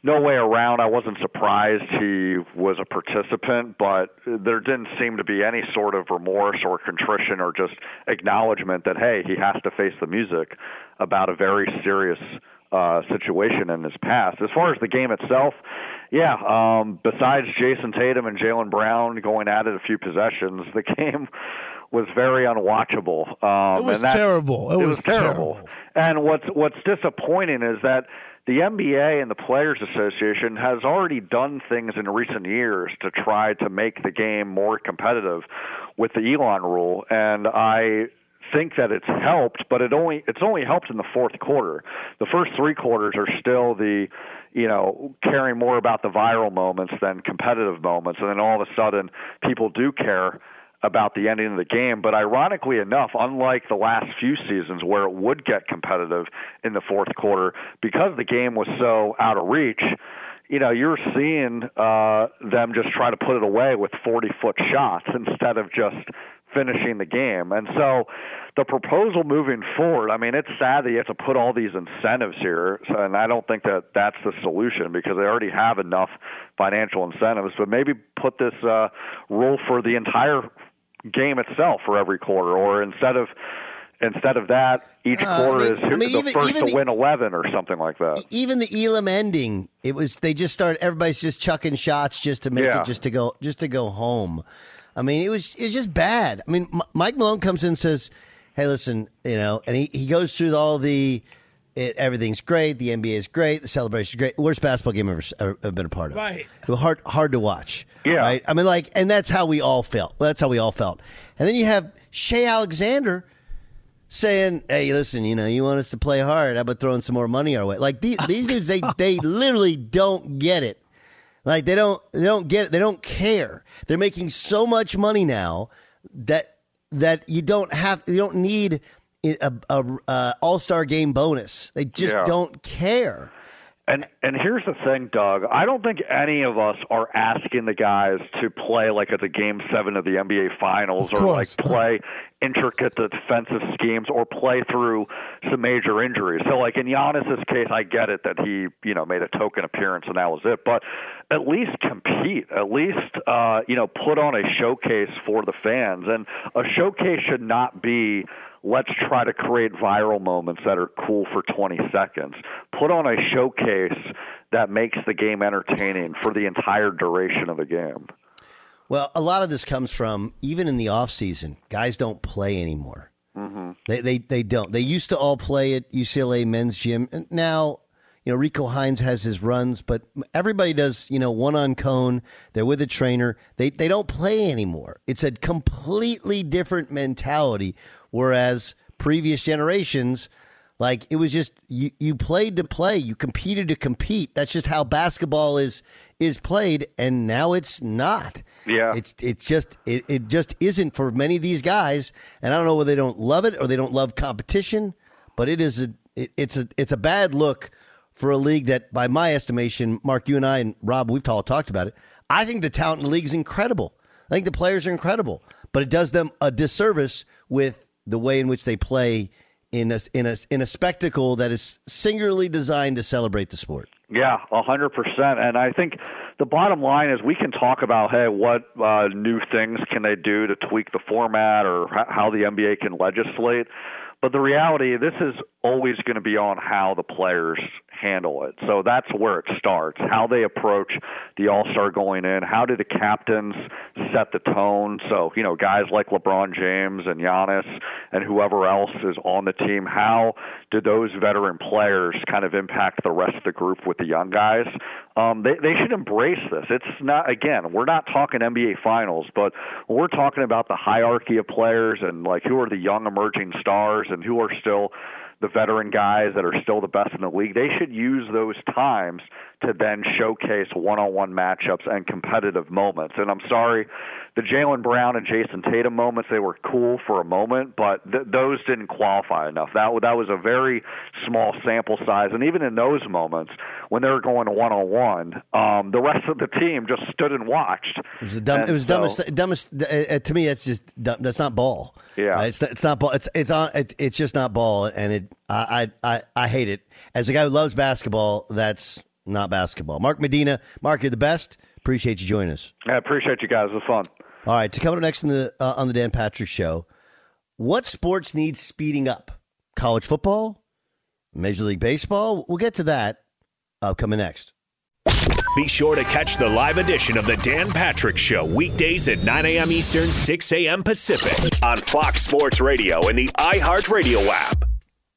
no way around. I wasn't surprised he was a participant, but there didn't seem to be any sort of remorse or contrition or just acknowledgement that, hey, he has to face the music about a very serious uh, situation in his past. As far as the game itself, yeah, um, besides Jason Tatum and Jaylen Brown going at it a few possessions, the game was very unwatchable. Um, it was and terrible. It, it was, was terrible. terrible. And what's what's disappointing is that the N B A and the Players Association has already done things in recent years to try to make the game more competitive with the Elon rule, and I think that it's helped, but it only it's only helped in the fourth quarter. The first three quarters are still the, you know, caring more about the viral moments than competitive moments, and then all of a sudden people do care about the ending of the game. But ironically enough, unlike the last few seasons where it would get competitive in the fourth quarter, because the game was so out of reach, you know, you're seeing uh, them just try to put it away with forty-foot shots instead of just finishing the game. And so the proposal moving forward, I mean, it's sad that you have to put all these incentives here, so, and I don't think that that's the solution because they already have enough financial incentives, but maybe put this uh, rule for the entire game itself for every quarter, or instead of instead of that, each uh, quarter I mean, is who, I mean, the even, first even to the, win eleven or something like that. Even the Elam ending, it was they just started. Everybody's just chucking shots just to make Yeah. it just to go just to go home. I mean, it was it's just bad. I mean, M- Mike Malone comes in and says, "Hey, listen, you know," and he, he goes through all the it, everything's great, the N B A is great, the celebration is great. Worst basketball game I've ever, ever been a part of. Right. It was hard hard to watch. Yeah. Right. I mean, like, and that's how we all felt. That's how we all felt. And then you have Shea Alexander saying, "Hey, listen, you know, you want us to play hard? How about throwing some more money our way?" Like these, these dudes, they they literally don't get it. Like they don't they don't get it. They don't care. They're making so much money now that that you don't have you don't need a, a, a all-star game bonus. They just Yeah. don't care. And and here's the thing, Doug. I don't think any of us are asking the guys to play like it's a game seven of the N B A Finals, Of or like course. play intricate defensive schemes, or play through some major injuries. So, like in Giannis's case, I get it that he, you know, made a token appearance and that was it. But at least compete. At least, uh, you know, put on a showcase for the fans. And a showcase should not be, let's try to create viral moments that are cool for twenty seconds. Put on a showcase that makes the game entertaining for the entire duration of the game. Well, a lot of this comes from even in the off season, guys don't play anymore. Mm-hmm. They, they they don't. They used to all play at U C L A men's gym. And now, you know, Rico Hines has his runs, but everybody does, you know, one on cone. They're with a trainer. They they don't play anymore. It's a completely different mentality. Whereas previous generations, like it was just you, you played to play, you competed to compete. That's just how basketball is is played, and now it's not. Yeah, it's it's just it, it just isn't for many of these guys. And I don't know whether they don't love it or they don't love competition, but it is a it, it's a it's a bad look for a league that, by my estimation, Mark, you and I and Rob, we've all talked about it. I think the talent in the league is incredible. I think the players are incredible, but it does them a disservice with the way in which they play in a in a in a spectacle that is singularly designed to celebrate the sport. Yeah, a hundred percent. And I think the bottom line is we can talk about, hey, what uh, new things can they do to tweak the format, or h- how the N B A can legislate. But the reality, this is always going to be on how the players handle it. So that's where it starts, how they approach the All-Star going in. How do the captains set the tone? So, you know, guys like LeBron James and Giannis and whoever else is on the team, how do those veteran players kind of impact the rest of the group with the young guys? Um, they, they should embrace this. It's not, again, we're not talking N B A Finals, but we're talking about the hierarchy of players and, like, who are the young emerging stars and who are still the veteran guys that are still the best in the league. They should use those times to then showcase one-on-one matchups and competitive moments. And I'm sorry, the Jaylen Brown and Jason Tatum moments, they were cool for a moment, but th- those didn't qualify enough. That, that was a very small sample size. And even in those moments, when they were going one-on-one, um, the rest of the team just stood and watched. It was the dumb, and it was so, dumbest, dumbest. Uh, to me, that's just dumb, that's not ball. Yeah, right? it's it's not ball. It's it's on. It, it's just not ball, and it. I, I I I hate it. As a guy who loves basketball, that's not basketball. Mark Medina. Mark, you're the best. Appreciate you joining us. I appreciate you guys. It was fun. All right, to come up next on the, uh, on the Dan Patrick Show, what sports needs speeding up? College football? Major League Baseball? We'll get to that uh, coming next. Be sure to catch the live edition of the Dan Patrick Show weekdays at nine a.m. Eastern, six a.m. Pacific on Fox Sports Radio and the iHeartRadio app.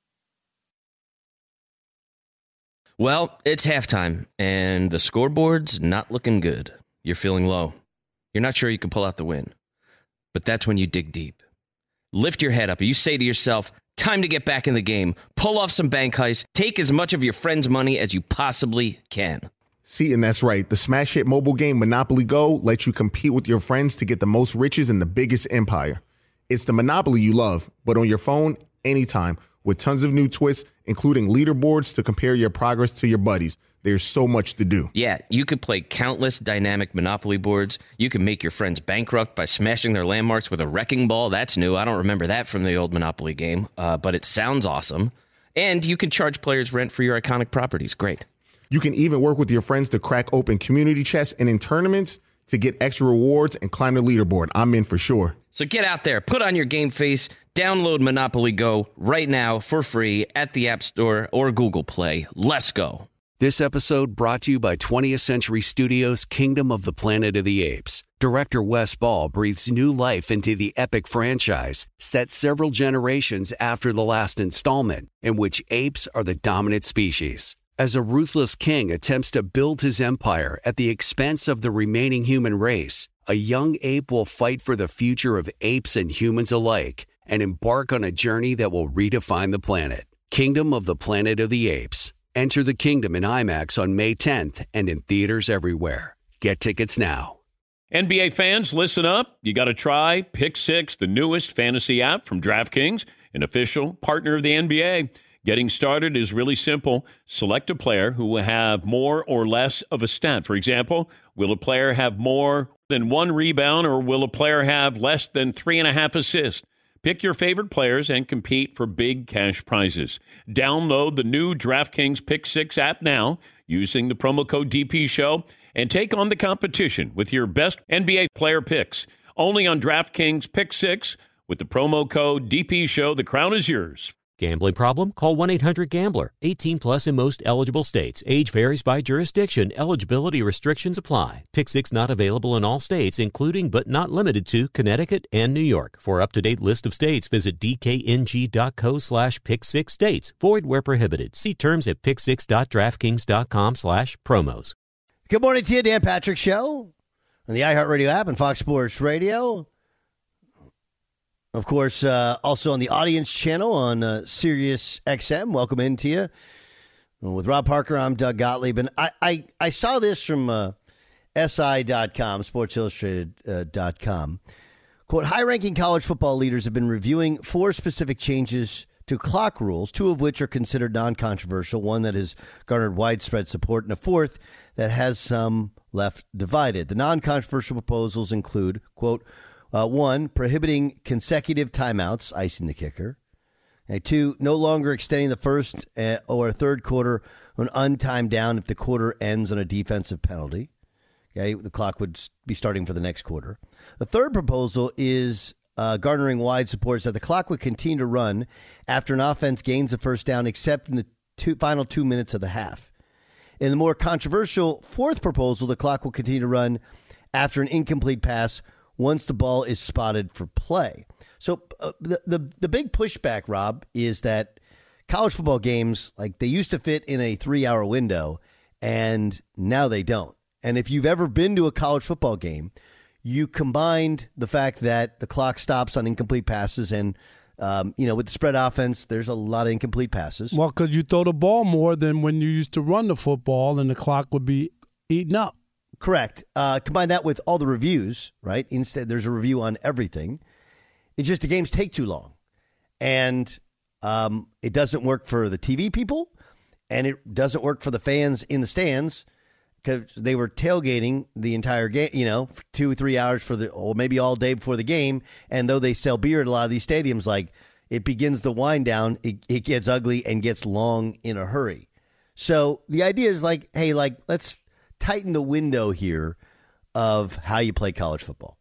Well, it's halftime, and the scoreboard's not looking good. You're feeling low. You're not sure you can pull out the win. But that's when you dig deep. Lift your head up. You say to yourself, time to get back in the game. Pull off some bank heists. Take as much of your friend's money as you possibly can. See, and that's right. The smash hit mobile game Monopoly Go lets you compete with your friends to get the most riches in the biggest empire. It's the Monopoly you love, but on your phone, anytime, with tons of new twists, including leaderboards to compare your progress to your buddies. There's so much to do. Yeah, you could play countless dynamic Monopoly boards. You can make your friends bankrupt by smashing their landmarks with a wrecking ball. That's new. I don't remember that from the old Monopoly game, uh, but it sounds awesome. And you can charge players rent for your iconic properties. Great. You can even work with your friends to crack open community chests and in tournaments to get extra rewards and climb the leaderboard. I'm in for sure. So get out there, put on your game face, download Monopoly Go right now for free at the App Store or Google Play. Let's go. This episode brought to you by twentieth Century Studios' Kingdom of the Planet of the Apes. Director Wes Ball breathes new life into the epic franchise, set several generations after the last installment, in which apes are the dominant species. As a ruthless king attempts to build his empire at the expense of the remaining human race, a young ape will fight for the future of apes and humans alike and embark on a journey that will redefine the planet. Kingdom of the Planet of the Apes. Enter the kingdom in IMAX on May tenth and in theaters everywhere. Get tickets now. N B A fans, listen up. You got to try Pick Six, the newest fantasy app from DraftKings, an official partner of the N B A. Getting started is really simple. Select a player who will have more or less of a stat. For example, will a player have more than one rebound, or will a player have less than three and a half assists? Pick your favorite players and compete for big cash prizes. Download the new DraftKings Pick Six app now using the promo code D P Show and take on the competition with your best N B A player picks. Only on DraftKings Pick Six with the promo code D P Show. The crown is yours. Gambling problem? Call one eight hundred gambler. eighteen plus in most eligible states. Age varies by jurisdiction. Eligibility restrictions apply. Pick Six not available in all states, including but not limited to Connecticut and New York. For up-to-date list of states, visit dkng.co slash pick six states. Void where prohibited. See terms at pick six dot draftkings dot com slash promos. Good morning to you, Dan Patrick Show on the iHeartRadio app and Fox Sports Radio. Of course, uh, also on the Audience channel on uh, Sirius X M. Welcome in to you. With Rob Parker, I'm Doug Gottlieb. And I, I, I saw this from uh, S I dot com, Sports Illustrated dot com. Quote, high-ranking college football leaders have been reviewing four specific changes to clock rules, two of which are considered non-controversial, one that has garnered widespread support, and a fourth that has some left divided. The non-controversial proposals include, quote, Uh, one, prohibiting consecutive timeouts, icing the kicker. Okay, two, no longer extending the first uh, or third quarter on untimed down if the quarter ends on a defensive penalty. Okay, the clock would be starting for the next quarter. The third proposal is uh, garnering wide support that the clock would continue to run after an offense gains a first down, except in the two, final two minutes of the half. In the more controversial fourth proposal, the clock will continue to run after an incomplete pass once the ball is spotted for play. So uh, the, the the big pushback, Rob, is that college football games, like they used to fit in a three-hour window, and now they don't. And if you've ever been to a college football game, you combined the fact that the clock stops on incomplete passes, and um, you know, with the spread offense, there's a lot of incomplete passes. Well, because you throw the ball more than when you used to run the football, and the clock would be eaten up. Correct. Uh, combine that with all the reviews, right? Instead, there's a review on everything. It's just the games take too long. And um, it doesn't work for the T V people, and it doesn't work for the fans in the stands because they were tailgating the entire game, you know, for two or three hours for the, or maybe all day before the game. And though they sell beer at a lot of these stadiums, like it begins to wind down, it, it gets ugly and gets long in a hurry. So the idea is like, hey, like let's tighten the window here of how you play college football.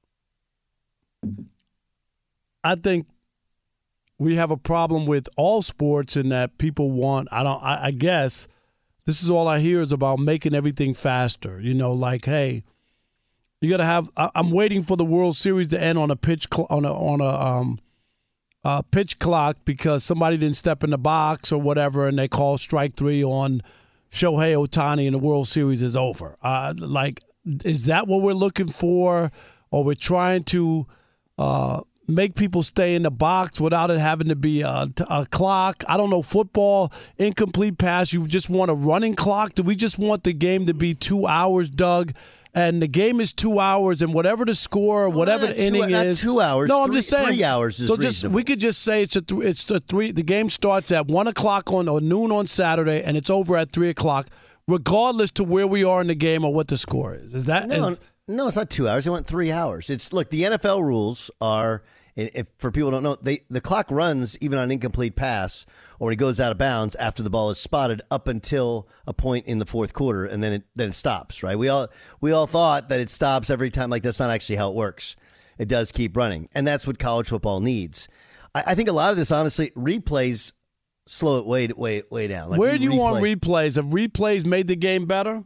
I think we have a problem with all sports in that people want, I don't, I, I guess this is all I hear is about making everything faster. You know, like, hey, you got to have, I, I'm waiting for the World Series to end on a pitch, cl- on a, on a, um, uh, pitch clock because somebody didn't step in the box or whatever, and they call strike three on Shohei Ohtani and the World Series is over. Uh, like, is that what we're looking for? Or we're trying to, uh, make people stay in the box without it having to be a, a clock. I don't know, football, incomplete pass, you just want a running clock? Do we just want the game to be two hours, Doug? And the game is two hours, and whatever the score, well, whatever the two, inning not is. two hours. No, I'm three, just saying. Three hours is so just reasonable. we could just say it's a th- it's the three. The game starts at one o'clock on or noon on Saturday, and it's over at three o'clock, regardless to where we are in the game or what the score is. Is that no? Is, no, it's not two hours. They want three hours. It's look. The N F L rules are. And if for people who don't know, they the clock runs even on an incomplete pass or when it goes out of bounds after the ball is spotted up until a point in the fourth quarter, and then it then it stops. Right? We all we all thought that it stops every time. Like that's not actually how it works. It does keep running, and that's what college football needs. I, I think a lot of this, honestly, replays slow it way way way down. Like where do you replay. want replays? Have replays made the game better?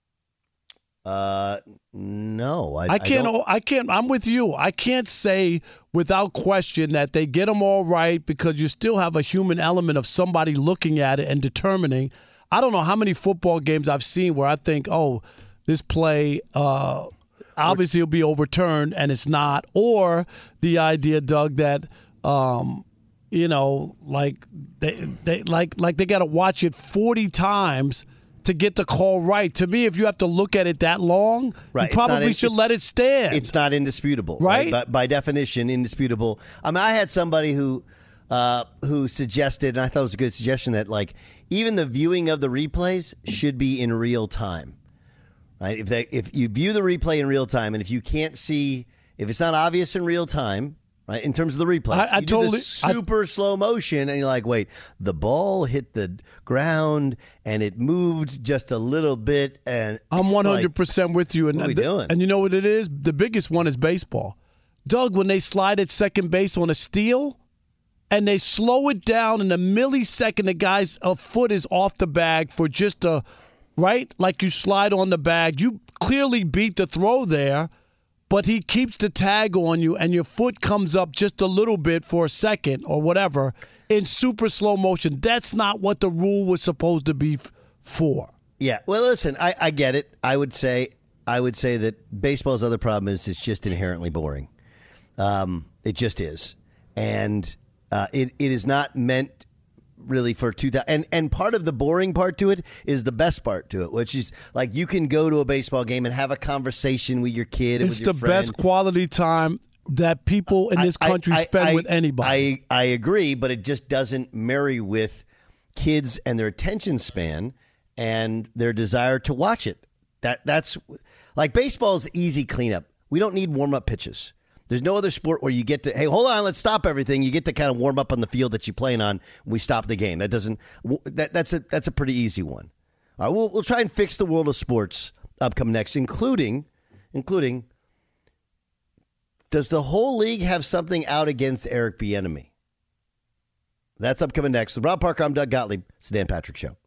Uh, no, I, I can't. I, I can't. I'm with you. I can't say without question that they get them all right because you still have a human element of somebody looking at it and determining. I don't know how many football games I've seen where I think, oh, this play uh, obviously will be overturned and it's not, or the idea, Doug, that um, you know, like they they like like they got to watch it forty times to get the call right. To me, if you have to look at it that long, right. you probably not, should let it stand. It's not indisputable, right? right? But by definition, indisputable. I mean, I had somebody who uh, who suggested, and I thought it was a good suggestion, that like even the viewing of the replays should be in real time, right? If they if you view the replay in real time, and if you can't see, if it's not obvious in real time. Right, in terms of the replay, I, I you totally do the super I, slow motion, and you're like, "Wait, the ball hit the ground and it moved just a little bit." And I'm one hundred percent like, with you. And what are we the, doing? And you know what it is? The biggest one is baseball. Doug, when they slide at second base on a steal, and they slow it down in a millisecond, the guy's a foot is off the bag for just a right, like you slide on the bag. You clearly beat the throw there. But he keeps the tag on you, and your foot comes up just a little bit for a second or whatever in super slow motion. That's not what the rule was supposed to be f- for. Yeah. Well, listen, I, I get it. I would say I would say that baseball's other problem is it's just inherently boring. Um, it just is, and uh, it it is not meant really for two thousand. And and part of the boring part to it is the best part to it, which is like you can go to a baseball game and have a conversation with your kid. And it's with your the friend. best quality time that people in this country I, I, spend I, with anybody. I I agree, but it just doesn't marry with kids and their attention span and their desire to watch it. That that's like baseball's easy cleanup. We don't need warm up pitches. There's no other sport where you get to, hey, hold on, let's stop everything. You get to kind of warm up on the field that you're playing on. We stop the game. That doesn't. That that's a that's a pretty easy one. All right, we'll we'll try and fix the world of sports upcoming next, including including. Does the whole league have something out against Eric Bieniemy? That's upcoming next. So Rob Parker, I'm Doug Gottlieb. It's the Dan Patrick Show.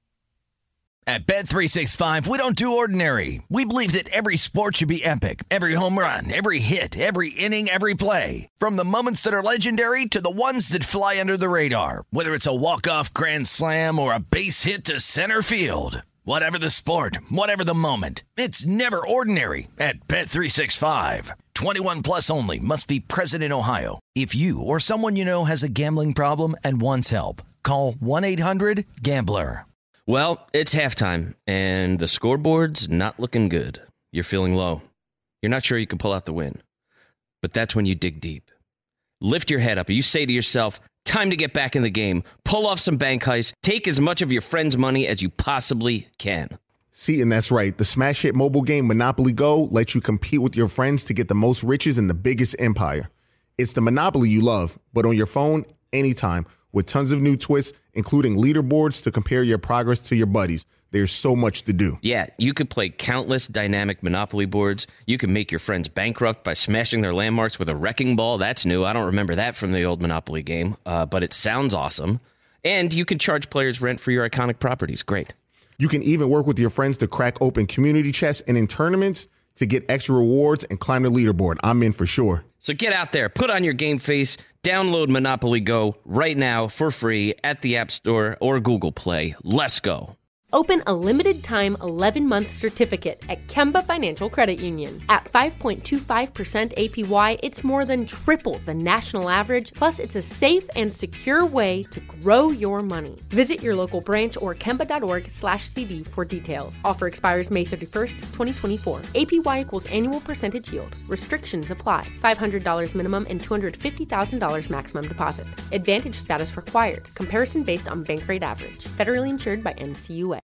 At Bet three sixty-five, we don't do ordinary. We believe that every sport should be epic. Every home run, every hit, every inning, every play. From the moments that are legendary to the ones that fly under the radar. Whether it's a walk-off grand slam or a base hit to center field. Whatever the sport, whatever the moment. It's never ordinary at Bet three sixty-five. twenty-one plus only. Must be present in Ohio. If you or someone you know has a gambling problem and wants help, call one eight hundred gambler. Well, it's halftime, and the scoreboard's not looking good. You're feeling low. You're not sure you can pull out the win. But that's when you dig deep. Lift your head up, and you say to yourself, time to get back in the game. Pull off some bank heists. Take as much of your friend's money as you possibly can. See, and that's right. The smash hit mobile game Monopoly Go lets you compete with your friends to get the most riches in the biggest empire. It's the Monopoly you love, but on your phone, anytime, with tons of new twists, including leaderboards to compare your progress to your buddies. There's so much to do. Yeah, you could play countless dynamic Monopoly boards. You can make your friends bankrupt by smashing their landmarks with a wrecking ball. That's new. I don't remember that from the old Monopoly game, uh, but it sounds awesome. And you can charge players rent for your iconic properties. Great. You can even work with your friends to crack open community chests and in tournaments to get extra rewards and climb the leaderboard. I'm in for sure. So get out there, put on your game face, download Monopoly Go right now for free at the App Store or Google Play. Let's go. Open a limited-time eleven-month certificate at Kemba Financial Credit Union. At five point two five percent A P Y, it's more than triple the national average, plus it's a safe and secure way to grow your money. Visit your local branch or kemba.org slash CD for details. Offer expires May thirty-first, twenty twenty-four. A P Y equals annual percentage yield. Restrictions apply. five hundred dollars minimum and two hundred fifty thousand dollars maximum deposit. Advantage status required. Comparison based on bank rate average. Federally insured by N C U A.